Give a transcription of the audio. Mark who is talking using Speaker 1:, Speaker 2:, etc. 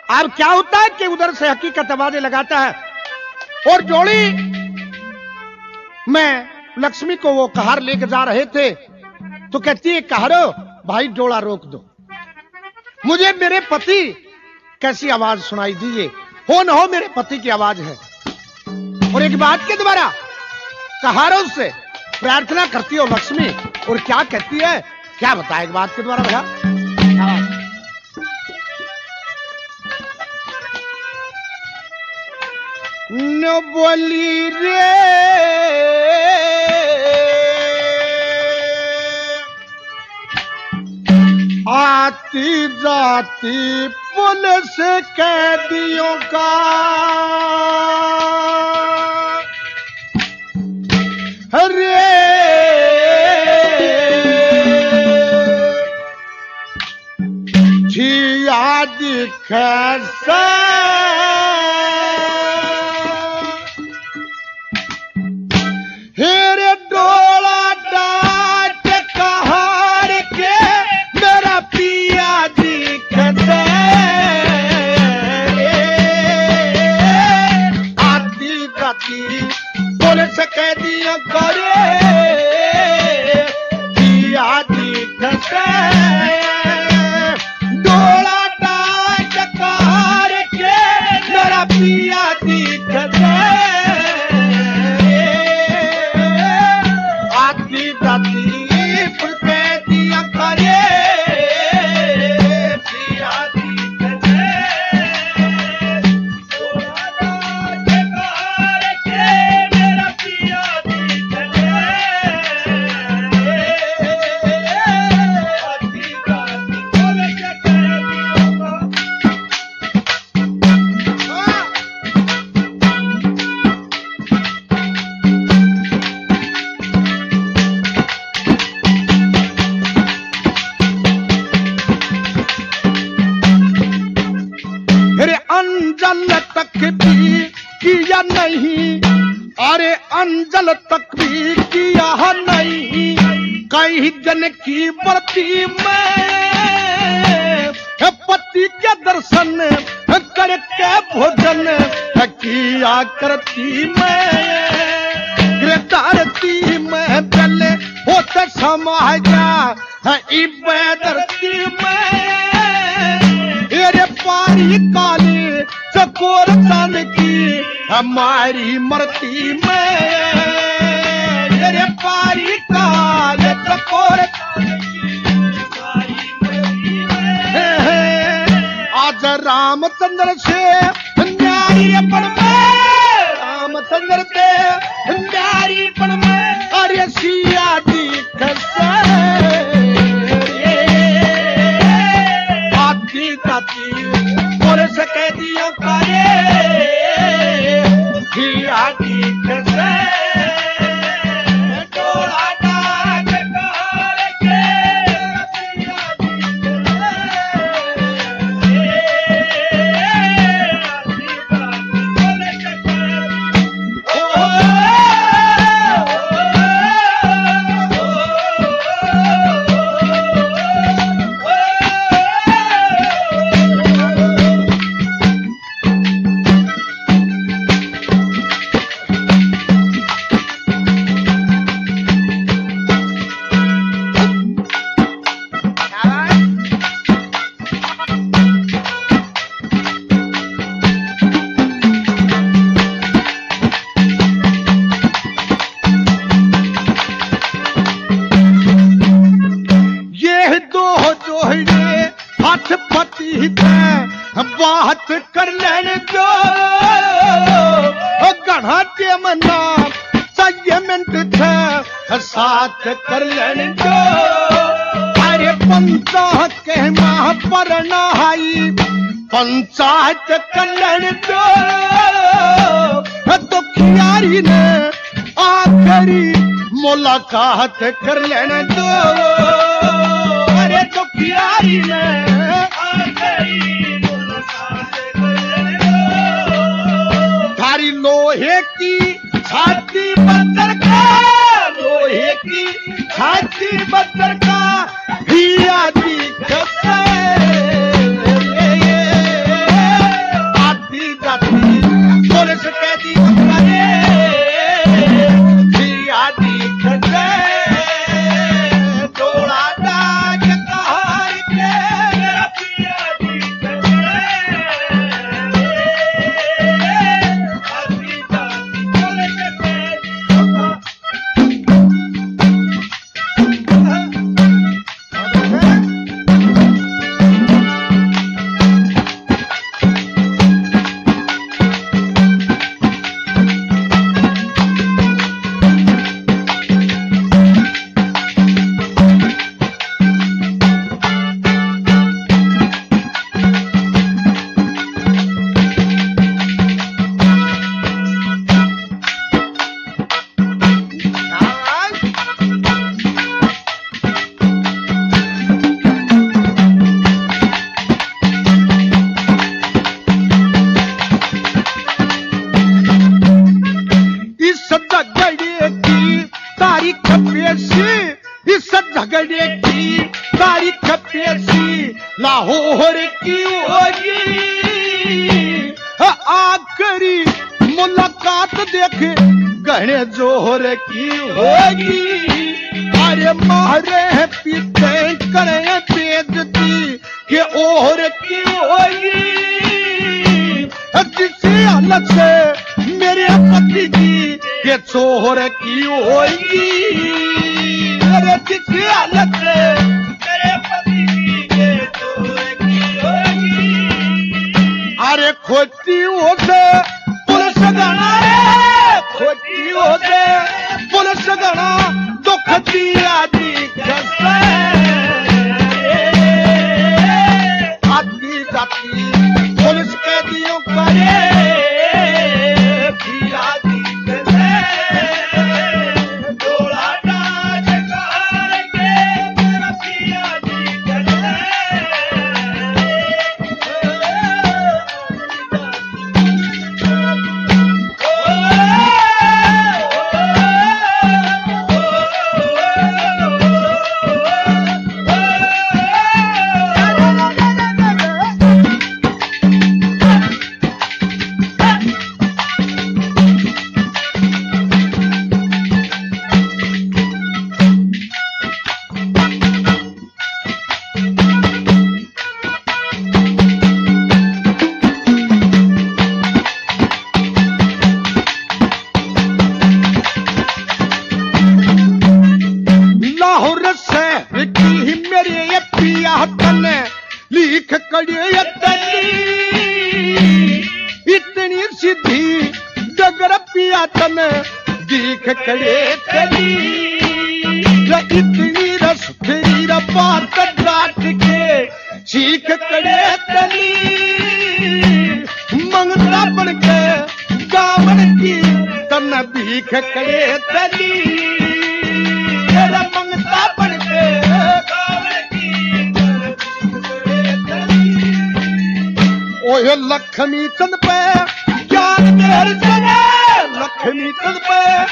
Speaker 1: अब क्या होता है कि उधर से हकीकत आवाजें लगाता है और जोड़ी में लक्ष्मी को वो कहार लेके जा रहे थे तो कहती है कहारो भाई जोड़ा रोक दो, मुझे मेरे पति कैसी आवाज सुनाई दीजिए, हो न हो मेरे पति की आवाज है। और एक बात के द्वारा कहारों से प्रार्थना करती हो लक्ष्मी और क्या कहती है, क्या बताए एक बात के द्वारा भैया। न बोली रे आती जाती पुलिस कैदियों का रे जिया दिखे हेरे डोला डाट कहार के मेरा पिया दिखते आती जाती पुलिस कैदियों करे पिया दिखते डोला डाट कहार के मेरा पिया दिखते अंजल तक भी किया नहीं, अरे अंजल तक भी किया नहीं, कई जन की व्रती में पति के दर्शन करके भोजन किया करती मैं गिरधारती में चले होते समाजा इबेदरती में तेरे पारी काली चकोर तन की हमारी मरती में तेरे पारी काले चकोर तन की हमारी मरती में आज रामचंद्र से न्यारी पण में रामचंद्र से न्यारी पण में अरे सिया दी खसे पुलिस कैदियों का डोला डाट कहार के बात कर लेने दो गढ़ा के मना संयमित थे साथ कर लेने दो अरे पंचायत के माह पर नहाई पंचायत कर लेने दो तो खियारी ने आखिरी मुलाकात कर लेने दो अरे तो खियारी ने थारी लोहे की छाती बंदर का लोहे की छाती बंदर का हिया दी खसे देख गहने जोहर की होगी। अरे मारे हैं पीछे करे बेइज्जती के और की होगी। जिस हालत से मेरे पति की के चोर की होगी। अरे जिस हालत से मेरे पति की के चोर की होगी। अरे खोटी होते पुलिस गणा रे, खोटी होते पुलिस गणा दुख दिया दी कसम। आती जाती पुलिस कैदियों करे दिया दी कसम। डोला डाल करके दिया दी कसम। लिख कड़े इतनी सीधी डगर पिया तन दिख कड़े तली। इतनी रस फिरी बात डाट के सीख कड़े तली। मंगता बन के गावन की तन भीख कड़े तली। मंगता बन के ओए लक्ष्मी चंद पे ज्ञान मेहर चले। लक्ष्मी चंद पे